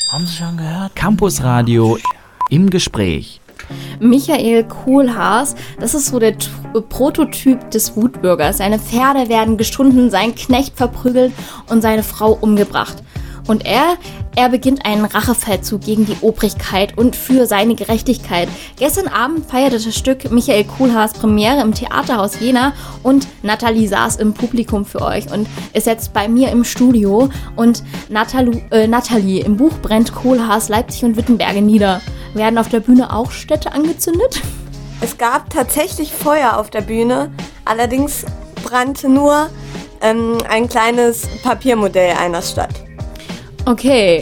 Haben Sie schon gehört? Campusradio im Gespräch. Michael Kohlhaas, das ist so der Prototyp des Wutbürgers. Seine Pferde werden geschunden, sein Knecht verprügelt und seine Frau umgebracht. Und er beginnt einen Rachefeldzug gegen die Obrigkeit und für seine Gerechtigkeit. Gestern Abend feierte das Stück Michael Kohlhaas Premiere im Theaterhaus Jena und Nathalie saß im Publikum für euch und ist jetzt bei mir im Studio. Und Nathalie, im Buch brennt Kohlhaas Leipzig und Wittenberge nieder. Werden auf der Bühne auch Städte angezündet? Es gab tatsächlich Feuer auf der Bühne, allerdings brannte nur ein kleines Papiermodell einer Stadt. Okay.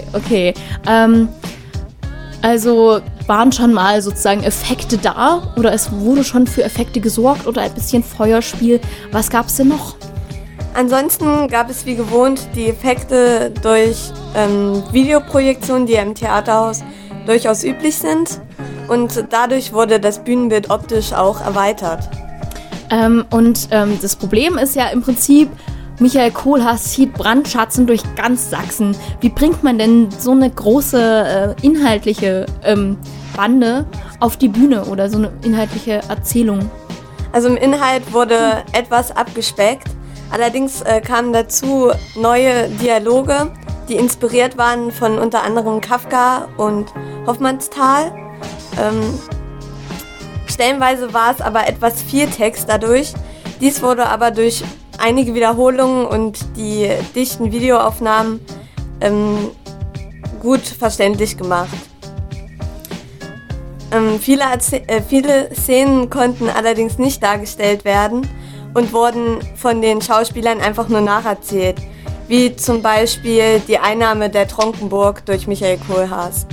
Also waren schon mal sozusagen Effekte da oder es wurde schon für Effekte gesorgt oder ein bisschen Feuerspiel. Was gab's denn noch? Ansonsten gab es wie gewohnt die Effekte durch Videoprojektionen, die ja im Theaterhaus durchaus üblich sind. Und dadurch wurde das Bühnenbild optisch auch erweitert. Das Problem ist ja im Prinzip, Michael Kohlhaas zieht Brandschatzen durch ganz Sachsen. Wie bringt man denn so eine große inhaltliche Bande auf die Bühne oder so eine inhaltliche Erzählung? Also im Inhalt wurde etwas abgespeckt. Allerdings kamen dazu neue Dialoge, die inspiriert waren von unter anderem Kafka und Hoffmannsthal. Stellenweise war es aber etwas viel Text dadurch. Dies wurde aber durch einige Wiederholungen und die dichten Videoaufnahmen gut verständlich gemacht. Viele Szenen konnten allerdings nicht dargestellt werden und wurden von den Schauspielern einfach nur nacherzählt, wie zum Beispiel die Einnahme der Tronkenburg durch Michael Kohlhaas.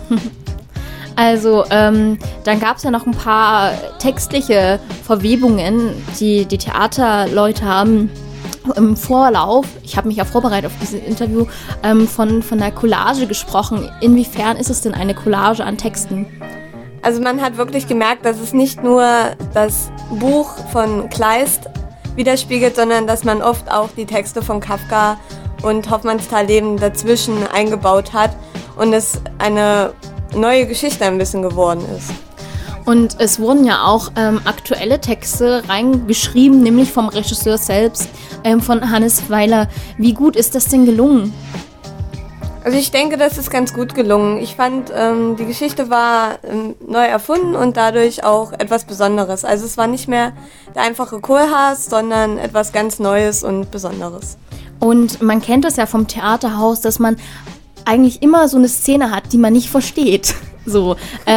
Also, dann gab es ja noch ein paar textliche Verwebungen, die Theaterleute haben im Vorlauf, ich habe mich ja vorbereitet auf dieses Interview, von der Collage gesprochen. Inwiefern ist es denn eine Collage an Texten? Also man hat wirklich gemerkt, dass es nicht nur das Buch von Kleist widerspiegelt, sondern dass man oft auch die Texte von Kafka und Hoffmannsthal Leben dazwischen eingebaut hat und es eine neue Geschichte ein bisschen geworden ist. Und es wurden ja auch aktuelle Texte reingeschrieben, nämlich vom Regisseur selbst, von Hannes Weiler. Wie gut ist das denn gelungen? Also ich denke, das ist ganz gut gelungen. Ich fand, die Geschichte war neu erfunden und dadurch auch etwas Besonderes. Also es war nicht mehr der einfache Kohlhaas, sondern etwas ganz Neues und Besonderes. Und man kennt das ja vom Theaterhaus, dass man eigentlich immer so eine Szene hat, die man nicht versteht. So,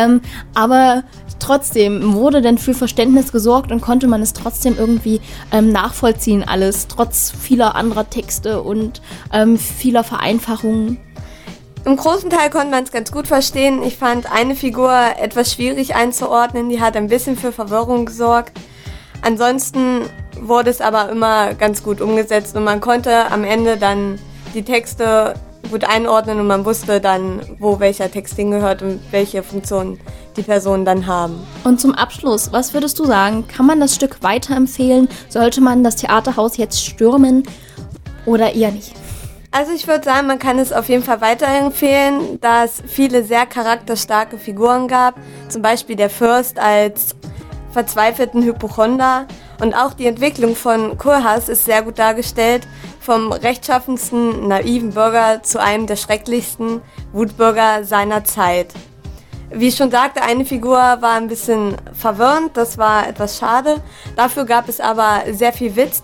aber trotzdem wurde denn für Verständnis gesorgt und konnte man es trotzdem irgendwie nachvollziehen alles, trotz vieler anderer Texte und vieler Vereinfachungen. Im großen Teil konnte man es ganz gut verstehen. Ich fand eine Figur etwas schwierig einzuordnen, die hat ein bisschen für Verwirrung gesorgt. Ansonsten wurde es aber immer ganz gut umgesetzt und man konnte am Ende dann die Texte gut einordnen und man wusste dann, wo welcher Text hingehört und welche Funktion die Personen dann haben. Und zum Abschluss, was würdest du sagen? Kann man das Stück weiterempfehlen? Sollte man das Theaterhaus jetzt stürmen oder eher nicht? Also ich würde sagen, man kann es auf jeden Fall weiterempfehlen, da es viele sehr charakterstarke Figuren gab. Zum Beispiel der Fürst als verzweifelten Hypochonder. Und auch die Entwicklung von Kohlhaas ist sehr gut dargestellt. Vom rechtschaffensten, naiven Bürger zu einem der schrecklichsten Wutbürger seiner Zeit. Wie ich schon sagte, eine Figur war ein bisschen verwirrend, das war etwas schade. Dafür gab es aber sehr viel Witz,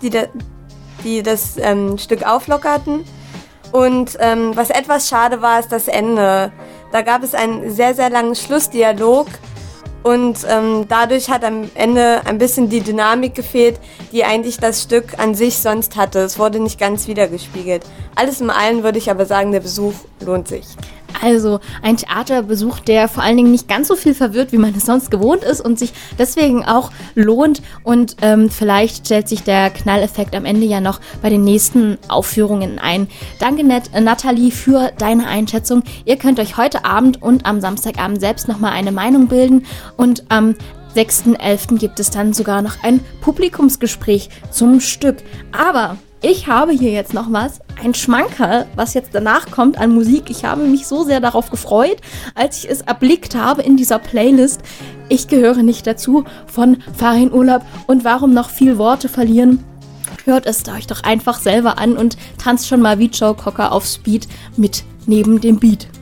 die das Stück auflockerten. Und was etwas schade war, ist das Ende. Da gab es einen sehr, sehr langen Schlussdialog und dadurch hat am Ende ein bisschen die Dynamik gefehlt, die eigentlich das Stück an sich sonst hatte. Es wurde nicht ganz wiedergespiegelt. Alles in allem würde ich aber sagen, der Besuch lohnt sich. Also ein Theaterbesuch, der vor allen Dingen nicht ganz so viel verwirrt, wie man es sonst gewohnt ist und sich deswegen auch lohnt. Und vielleicht stellt sich der Knalleffekt am Ende ja noch bei den nächsten Aufführungen ein. Danke, Nathalie, für deine Einschätzung. Ihr könnt euch heute Abend und am Samstagabend selbst nochmal eine Meinung bilden. Und am 6.11. gibt es dann sogar noch ein Publikumsgespräch zum Stück. Aber Ich habe hier jetzt noch ein Schmankerl, was jetzt danach kommt an Musik. Ich habe mich so sehr darauf gefreut, als ich es erblickt habe in dieser Playlist. Ich gehöre nicht dazu von Fahr in Urlaub und warum noch viel Worte verlieren. Hört es euch doch einfach selber an und tanzt schon mal wie Joe Cocker auf Speed mit neben dem Beat.